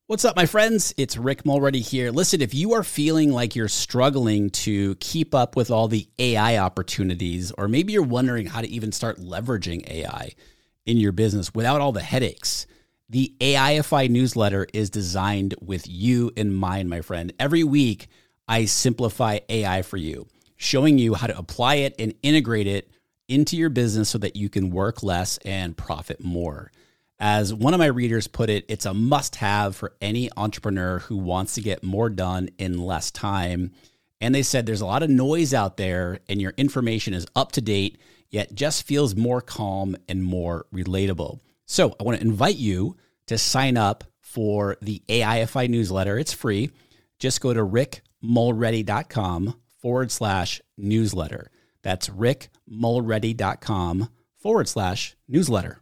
What's up, my friends? It's Rick Mulready here. Listen, if you are feeling like you're struggling to keep up with all the AI opportunities, or maybe you're wondering how to even start leveraging AI in your business without all the headaches, the AIFI newsletter is designed with you in mind, my friend. Every week, I simplify AI for you, showing you how to apply it and integrate it into your business so that you can work less and profit more. As one of my readers put it, it's a must-have for any entrepreneur who wants to get more done in less time. And they said there's a lot of noise out there and your information is up to date, yet just feels more calm and more relatable. So I want to invite you to sign up for the AIFI newsletter. It's free. Just go to rickmulready.com/newsletter. That's rickmulready.com/newsletter.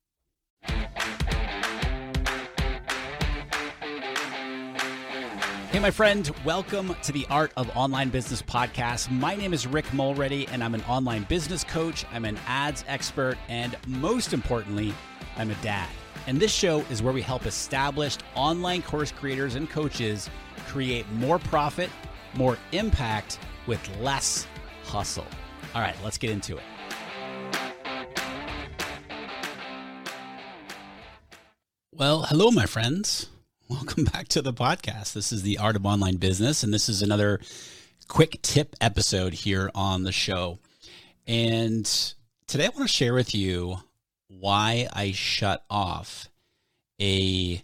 Hey, my friend, welcome to the Art of Online Business podcast. My name is Rick Mulready, and I'm an online business coach. I'm an ads expert, and most importantly, I'm a dad. And this show is where we help established online course creators and coaches create more profit, more impact with less hustle. All right, let's get into it. Well, hello, my friends. Welcome back to the podcast. This is the Art of Online Business, and this is another quick tip episode here on the show. And today I want to share with you why I shut off a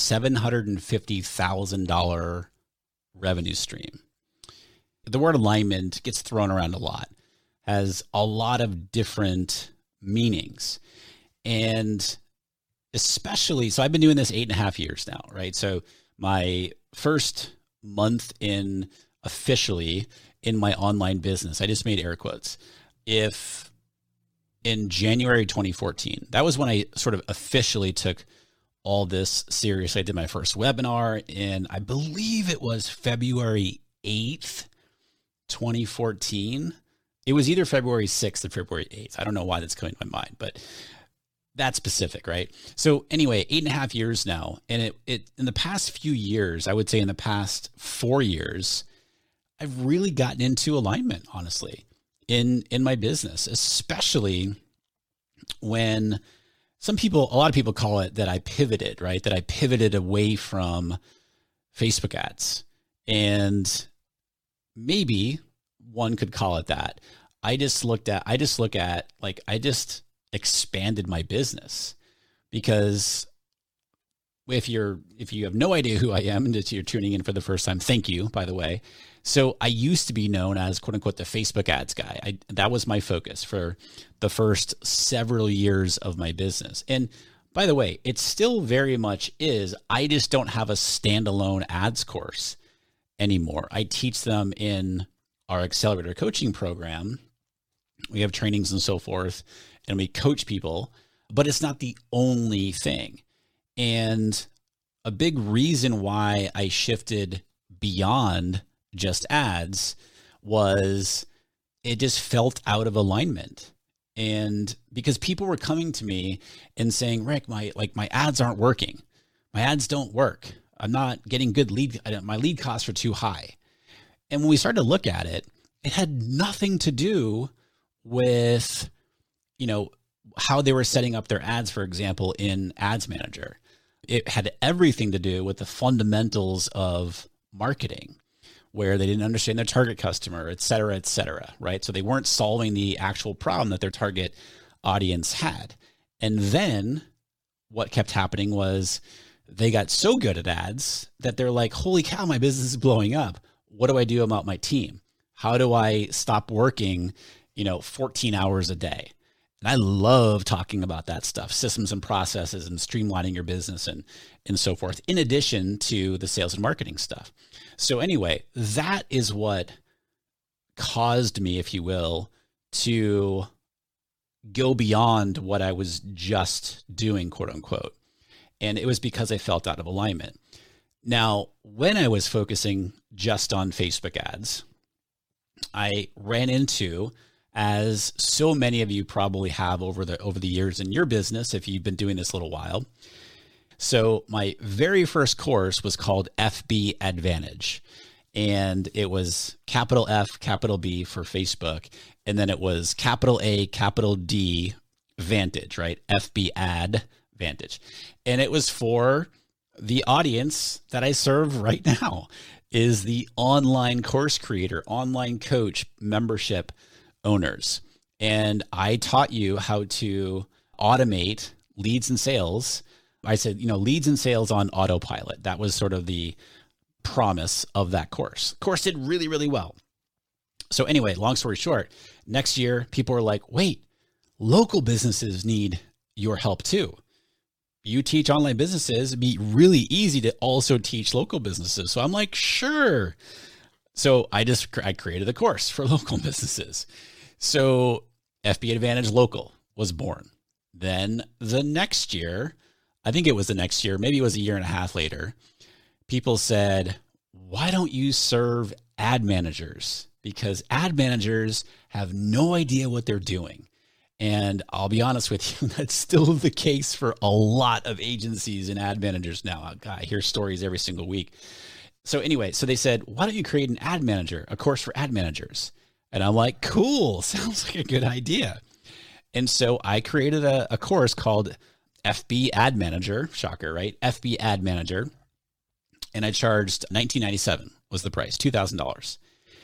$750,000 revenue stream. The word alignment gets thrown around a lot, has a lot of different meanings. And especially, so I've been doing this 8.5 years now, right? So my first month in officially in my online business, I just made air quotes. If in January 2014, that was when I sort of officially took all this seriously. I did my first webinar in, I believe it was February 8th, 2014. It was either February 6th or February 8th. I don't know why that's coming to my mind, but that's specific, right? So anyway, 8.5 years now. And it in the past few years, I would say in the past 4 years, I've really gotten into alignment, honestly, in my business, especially when a lot of people call it that I pivoted, right? That I pivoted away from Facebook ads. And maybe one could call it that. I just expanded my business, because if you have no idea who I am and you're tuning in for the first time, thank you, by the way. So I used to be known as quote unquote the Facebook ads guy. That was my focus for the first several years of my business. And by the way, it still very much is. I just don't have a standalone ads course anymore. I teach them in our accelerator coaching program. We have trainings and so forth, and we coach people, but it's not the only thing. And a big reason why I shifted beyond just ads was it just felt out of alignment. And because people were coming to me and saying, Rick, my ads aren't working. My ads don't work. I'm not getting good my lead costs are too high. And when we started to look at it, it had nothing to do with how they were setting up their ads, for example, in Ads Manager. It had everything to do with the fundamentals of marketing, where they didn't understand their target customer, et cetera, right? So they weren't solving the actual problem that their target audience had. And then what kept happening was they got so good at ads that they're like, holy cow, my business is blowing up. What do I do about my team? How do I stop working 14 hours a day? And I love talking about that stuff, systems and processes and streamlining your business and so forth, in addition to the sales and marketing stuff. So anyway, that is what caused me, if you will, to go beyond what I was just doing, quote unquote. And it was because I felt out of alignment. Now, when I was focusing just on Facebook ads, I ran into, as so many of you probably have over the years in your business, if you've been doing this a little while, So my very first course was called FB Advantage. And it was capital F, capital B for Facebook. And then it was capital A, capital D Vantage, right? FB Ad Vantage. And it was for the audience that I serve right now, is the online course creator, online coach, membership owners. And I taught you how to automate leads and sales. I said, leads and sales on autopilot. That was sort of the promise of that course. Course did really, really well. So anyway, long story short, next year, people were like, wait, local businesses need your help too. You teach online businesses, it'd be really easy to also teach local businesses. So I'm like, sure. So I created a course for local businesses. So FB Advantage Local was born. Then the next year, I think it was the next year, maybe it was a year and a half later, people said, why don't you serve ad managers? Because ad managers have no idea what they're doing. And I'll be honest with you, that's still the case for a lot of agencies and ad managers now. I hear stories every single week. So anyway, so they said, why don't you create an ad manager, a course for ad managers? And I'm like, cool, sounds like a good idea. And so I created a course called FB Ad Manager, shocker, right? FB Ad Manager. And I charged $19.97 was the price, $2,000.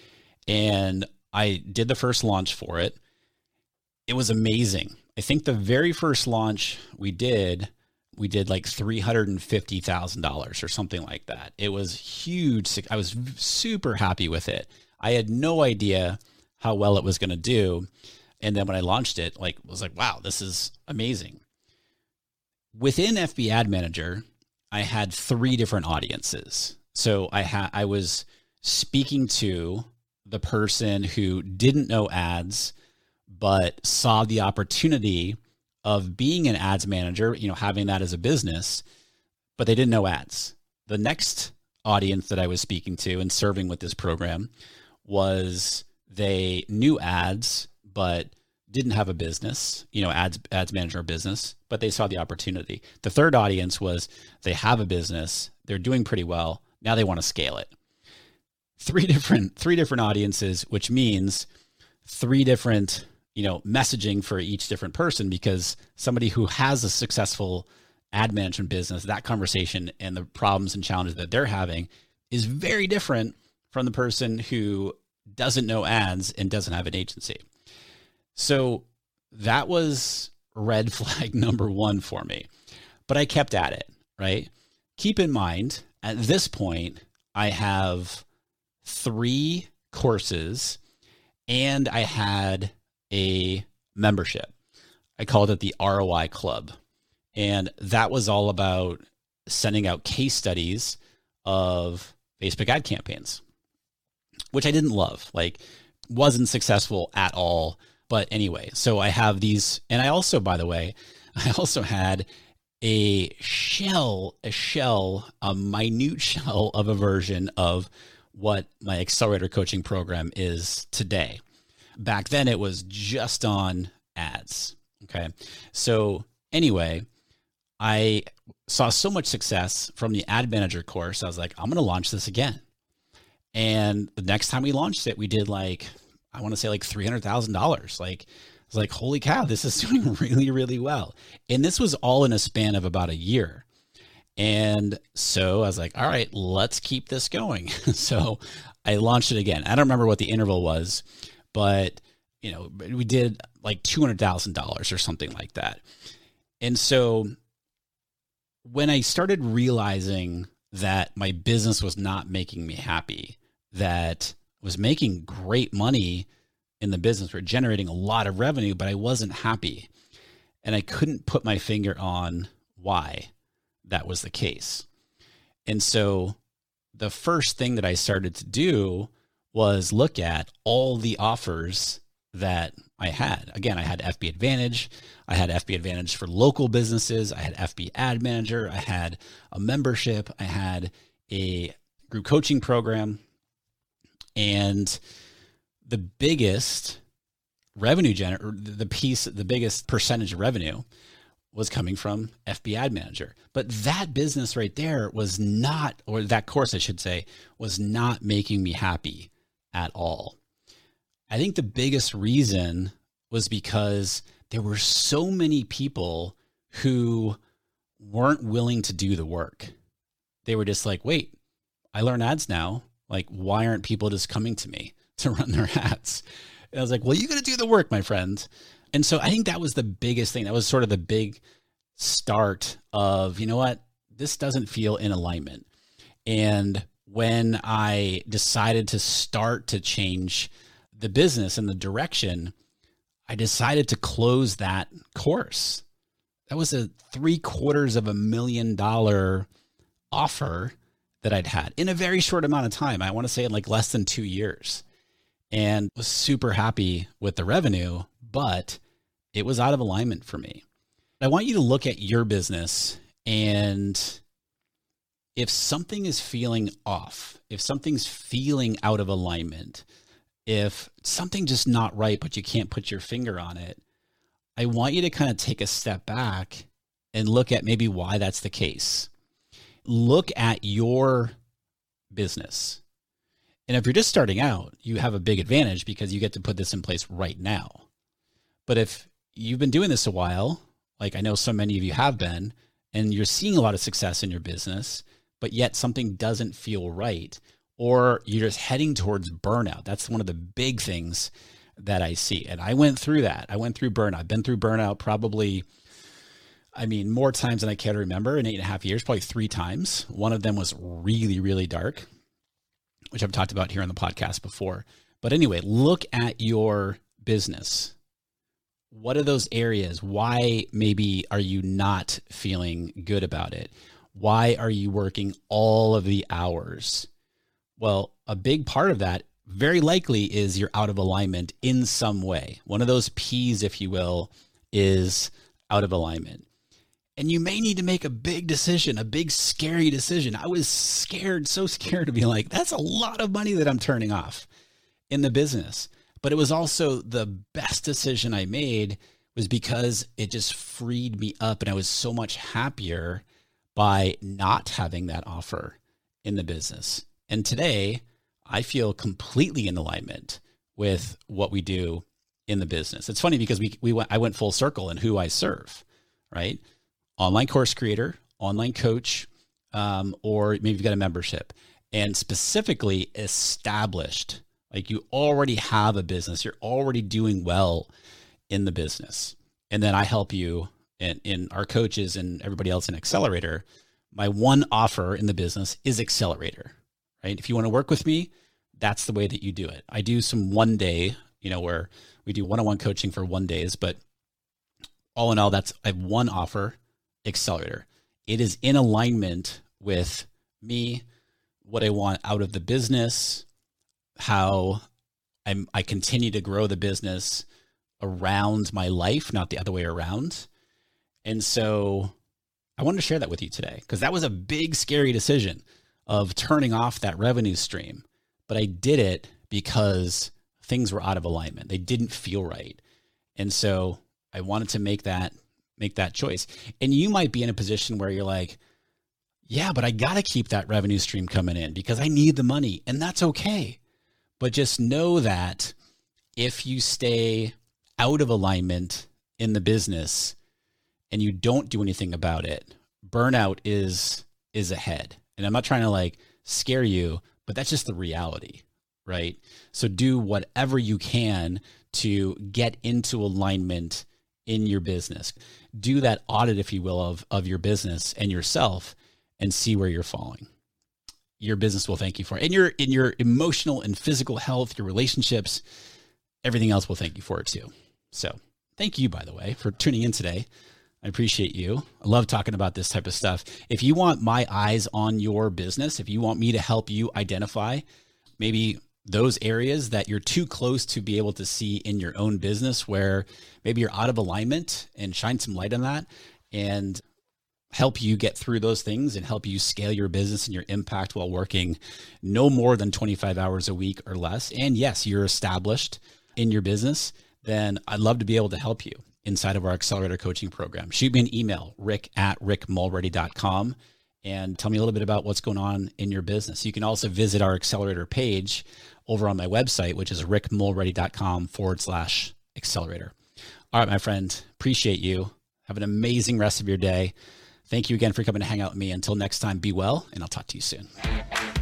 And I did the first launch for it. It was amazing. I think the very first launch we did like $350,000 or something like that. It was huge. I was super happy with it. I had no idea how well it was going to do. And then when I launched it, was like, wow, this is amazing. Within FB Ad Manager, I had 3 different audiences. So I was speaking to the person who didn't know ads, but saw the opportunity of being an ads manager, having that as a business, but they didn't know ads. The next audience that I was speaking to and serving with this program was they knew ads, but didn't have a business, ads manager business, but they saw the opportunity. The third audience was they have a business, they're doing pretty well, now they want to scale it. Three different audiences, which means 3 different messaging for each different person, because somebody who has a successful ad management business, that conversation and the problems and challenges that they're having is very different from the person who doesn't know ads and doesn't have an agency. So that was red flag number 1 for me, but I kept at it, right? Keep in mind, at this point, I have 3 courses and I had a membership. I called it the ROI Club. And that was all about sending out case studies of Facebook ad campaigns, which I didn't love, wasn't successful at all. But anyway, so I have these, and I also, by the way, I also had a minute shell of a version of what my accelerator coaching program is today. Back then it was just on ads. Okay. So anyway, I saw so much success from the ad manager course. I was like, I'm going to launch this again. And the next time we launched it, we did I want to say $300,000. I was like, holy cow, this is doing really, really well. And this was all in a span of about a year. And so I was like, all right, let's keep this going. So I launched it again. I don't remember what the interval was, but we did $200,000 or something like that. And so when I started realizing that my business was not making me happy, that I was making great money in the business, we're generating a lot of revenue, but I wasn't happy. And I couldn't put my finger on why that was the case. And so the first thing that I started to do was look at all the offers that I had. Again, I had FB Advantage. I had FB Advantage for local businesses. I had FB Ad Manager. I had a membership. I had a group coaching program. And the biggest revenue the biggest percentage of revenue was coming from FB Ad Manager. But that business right there was not, or that course, I should say, was not making me happy at all. I think the biggest reason was because there were so many people who weren't willing to do the work. They were just like, wait, I learn ads now. Like, why aren't people just coming to me to run their ads? And I was like, well, you got to do the work, my friend. And so I think that was the biggest thing. That was sort of the big start of, you know what, this doesn't feel in alignment. And when I decided to start to change the business and the direction, I decided to close that course. That was a $750,000 offer that I'd had in a very short amount of time. I want to say in like less than 2 years, and was super happy with the revenue, but it was out of alignment for me. I want you to look at your business, and if something is feeling off, if something's feeling out of alignment, if something's just not right, but you can't put your finger on it, I want you to kind of take a step back and look at maybe why that's the case. Look at your business. And if you're just starting out, you have a big advantage because you get to put this in place right now. But if you've been doing this a while, like I know so many of you have been, and you're seeing a lot of success in your business, but yet something doesn't feel right, or you're just heading towards burnout. That's one of the big things that I see. And I went through that. I went through burnout. I've been through burnout probably, more times than I care to remember in 8.5 years, probably 3 times. One of them was really, really dark, which I've talked about here on the podcast before. But anyway, look at your business. What are those areas? Why maybe are you not feeling good about it? Why are you working all of the hours? Well, a big part of that very likely is you're out of alignment in some way. One of those P's, if you will, is out of alignment. And you may need to make a big decision, a big scary decision. I was scared, so scared to be like, that's a lot of money that I'm turning off in the business. But it was also the best decision I made, was because it just freed me up. And I was so much happier by not having that offer in the business. And today I feel completely in alignment with what we do in the business. It's funny because I went full circle in who I serve, right? Online course creator, online coach, or maybe you've got a membership, and specifically established. Like you already have a business, you're already doing well in the business. And then I help you in our coaches and everybody else in Accelerator. My one offer in the business is Accelerator, right? If you want to work with me, that's the way that you do it. I do some 1 day, where we do one-on-one coaching for 1 days, but all in all, I have one offer, Accelerator. It is in alignment with me, what I want out of the business, how I continue to grow the business around my life, not the other way around. And so I wanted to share that with you today, because that was a big, scary decision of turning off that revenue stream. But I did it because things were out of alignment. They didn't feel right. And so I wanted to make that choice. And you might be in a position where you're like, yeah, but I got to keep that revenue stream coming in because I need the money, and that's okay. But just know that if you stay out of alignment in the business and you don't do anything about it, burnout is ahead. And I'm not trying to scare you, but that's just the reality, right? So do whatever you can to get into alignment in your business. Do that audit, if you will, of your business and yourself, and see where you're falling. Your business will thank you for it. And your emotional and physical health, your relationships, everything else will thank you for it too. So thank you, by the way, for tuning in today. I appreciate you. I love talking about this type of stuff. If you want my eyes on your business, if you want me to help you identify maybe those areas that you're too close to be able to see in your own business, where maybe you're out of alignment, and shine some light on that and help you get through those things and help you scale your business and your impact while working no more than 25 hours a week or less. And yes, you're established in your business, then I'd love to be able to help you. inside of our accelerator coaching program. Shoot me an email, rick@rickmulready.com, and tell me a little bit about what's going on in your business. You can also visit our accelerator page over on my website, which is rickmulready.com/accelerator. All right, my friend, appreciate you. Have an amazing rest of your day. Thank you again for coming to hang out with me. Until next time, be well, and I'll talk to you soon.